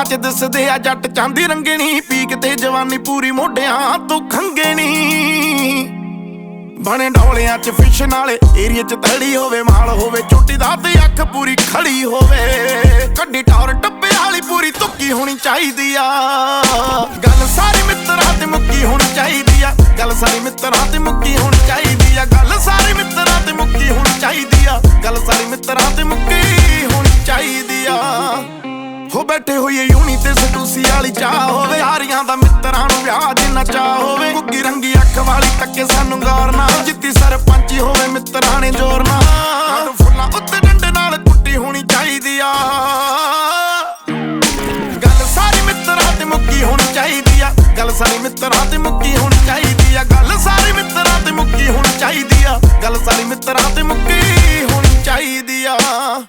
ਅੱਖਾਂ 'ਚ ਦਿਸਦੇ ਆ ਜੱਟ ਚਾਂਦੀ ਰੰਗਣੀ, ਪੀ ਕਿਤੇ ਜਵਾਨੀ ਪੂਰੀ ਮੋਢਿਆਂ ਤੋਂ ਖੰਗਣੀ। ਬਣੇ ਡੋਲਿਆਂ 'ਚ ਫਿਸ਼ ਨਾਲੇ ਏਰੀਏ 'ਚ ਤੜੀ ਹੋਵੇ, ਮਾਲ ਹੋਵੇ ਚੋਟੀ ਦਾ ਤੇ ਅੱਖ ਪੂਰੀ ਖੜੀ ਹੋਵੇ। ਕੱਢੀ ਟੌਰ ਟੱਪੇ ਵਾਲੀ ਪੂਰੀ ਤੁੱਕੀ ਹੋਣੀ ਚਾਹੀਦੀ ਆ। ਗੱਲ ਸਾਰੀ ਮਿੱਤਰਾਂ ਤੇ ਮੁੱਕੀ ਹੋਣੀ ਚਾਹੀਦੀ ਆ। ਗੱਲ ਸਾਰੀ ਮਿੱਤਰਾਂ ਤੇ ਮੁੱਕੀ ਹੋਣੀ ਚਾਹੀਦੀ ਆ। ਗੱਲ ਸਾਰੀ ਮਿੱਤਰਾਂ ਤੇ ਮੁੱਕੀ ਹੋਣੀ ਚਾਹੀਦੀ ਆ। ਗੱਲ ਸਾਰੀ ਮਿੱਤਰਾਂ ਤੇ ਮੁੱਕੀ ਹੋਣੀ ਚਾਹੀਦੀ ਆ। ਹੋ ਬੈਠੇ ਹੋਈਏ ਯੂਨੀ ਤੇ ਸਟੂਸੀ ਵਾਲੀ ਚਾਹ ਹੋਵੇ, ਹਾਰੀਆਂ ਦਾ ਮਿੱਤਰਾਂ ਨੂੰ ਵਿਆਹ ਜਿੰਨਾ ਚਾਹ ਹੋਵੇ। ਗੁੱਗੀ ਰੰਗੀ ਅੱਖ ਵਾਲੀ ਤੱਕੇ ਸਾਨੂੰ ਗੌਰ ਨਾ, ਜਿੱਤੀ ਸਰਪੰਚੀ ਹੋਵੇ ਮਿੱਤਰਾਂ ਨੇ ਜ਼ੋਰ ਨਾ। ਫੁੱਲਾਂ ਉੱਤੇ ਡੰਡੇ ਨਾਲ ਕੁੱਟੀ ਹੋਣੀ ਚਾਹੀਦੀ ਆ। ਗੱਲ ਸਾਰੀ ਮਿੱਤਰਾਂ ਤੇ ਮੁੱਕੀ ਹੋਣੀ ਚਾਹੀਦੀ ਆ। ਗੱਲ ਸਾਰੀ ਮਿੱਤਰਾਂ ਤੇ ਮੁੱਕੀ ਹੋਣੀ ਚਾਹੀਦੀ ਆ। ਗੱਲ ਸਾਰੀ ਮਿੱਤਰਾਂ ਤੇ ਮੁੱਕੀ ਹੋਣੀ ਚਾਹੀਦੀ ਆ। ਗੱਲ ਸਾਰੀ ਮਿੱਤਰਾਂ ਤੇ ਮੁੱਕੀ ਹੋਣੀ ਚਾਹੀਦੀ ਆ।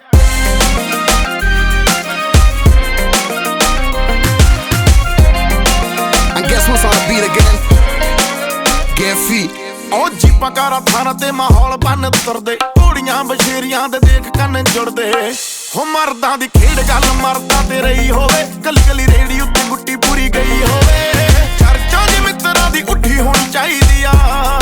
ਉਹ ਜੀਪਾਂ ਕਾਰਾਂ ਥਾਰਾਂ ਤੇ ਮਾਹੌਲ ਬਣ ਤੁਰਦੇ, ਘੋੜੀਆਂ ਬਸ਼ੇਰੀਆਂ ਦੇ ਦੇਖ ਕੰਨ ਜੁੜਦੇ। ਹੋ ਮਰਦਾਂ ਦੀ ਖੇਡ ਗੱਲ ਮਰਦਾਂ ਤੇ ਰਹੀ ਹੋਵੇ, ਕੱਲੀ ਕੱਲੀ ਰੇੜੀ ਉੱਤੇ ਗੁੱਟੀ ਪੂਰੀ ਗਈ ਹੋਵੇ। ਚਰਚਾਂ ਦੀ ਮਿੱਤਰਾਂ ਦੀ ਉੱਠੀ ਹੋਣੀ ਚਾਹੀਦੀ ਆ।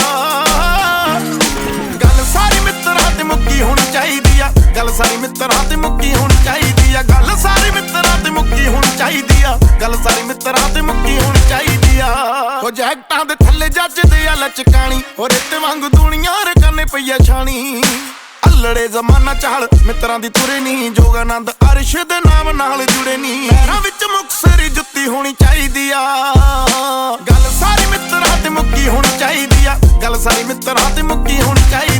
ਗੱਲ ਸਾਰੀ ਮਿੱਤਰਾਂ ਤੇ ਮੁੱਕੀ ਹੋਣੀ ਚਾਹੀਦੀ ਆ। ਗੱਲ ਸਾਰੀ ਮਿੱਤਰਾਂ ਤੇ ਮੁੱਕੀ ਹੋਣੀ ਚਾਹੀਦੀ ਆ। ਗੱਲ ਸਾਰੀ ਮਿੱਤਰਾਂ ਤੇ ਮੁੱਕੀ ਹੋਣੀ ਚਾਹੀਦੀ ਆ। ਗੱਲ ਸਾਰੀ ਮਿੱਤਰਾਂ ਤੇ ਮੁੱਕੀ ਹੋਣੀ ਚਾਹੀਦੀ ਆ। ਉਹ ਜੈਕਟਾਂ ਦੇ ਥੱਲੇ ਜੱਜਦੇ ਆ ਲਚਕਾਣੀ, ਹੋ ਰਿੱਤ ਵਾਂਗੂ ਦੁਨੀਆਂ ਰਕਾਨੇ ਪਈਆ ਛਾਣੀ। ਅਲੜੇ ਜ਼ਮਾਨਾ ਚਾਲ ਮਿੱਤਰਾਂ ਦੀ ਤੁਰੇ ਨੀ, ਜੋਗਾਨੰਦ ਅਰਸ਼ ਦੇ ਨਾਮ ਨਾਲ ਜੁੜੇ ਨੀ। ਪੈਰਾਂ ਵਿੱਚ ਮੁਕਤਸਰੀ ਜੁੱਤੀ ਹੋਣੀ ਚਾਹੀਦੀ ਆ। ਗੱਲ ਸਾਰੀ ਮਿੱਤਰਾਂ ਤੇ ਮੁੱਕੀ ਹੋਣੀ ਚਾਹੀਦੀ ਆ। ਗੱਲ ਸਾਰੀ ਮਿੱਤਰਾਂ ਤੇ ਮੁੱਕੀ ਹੋਣੀ ਚਾਹੀਦੀ।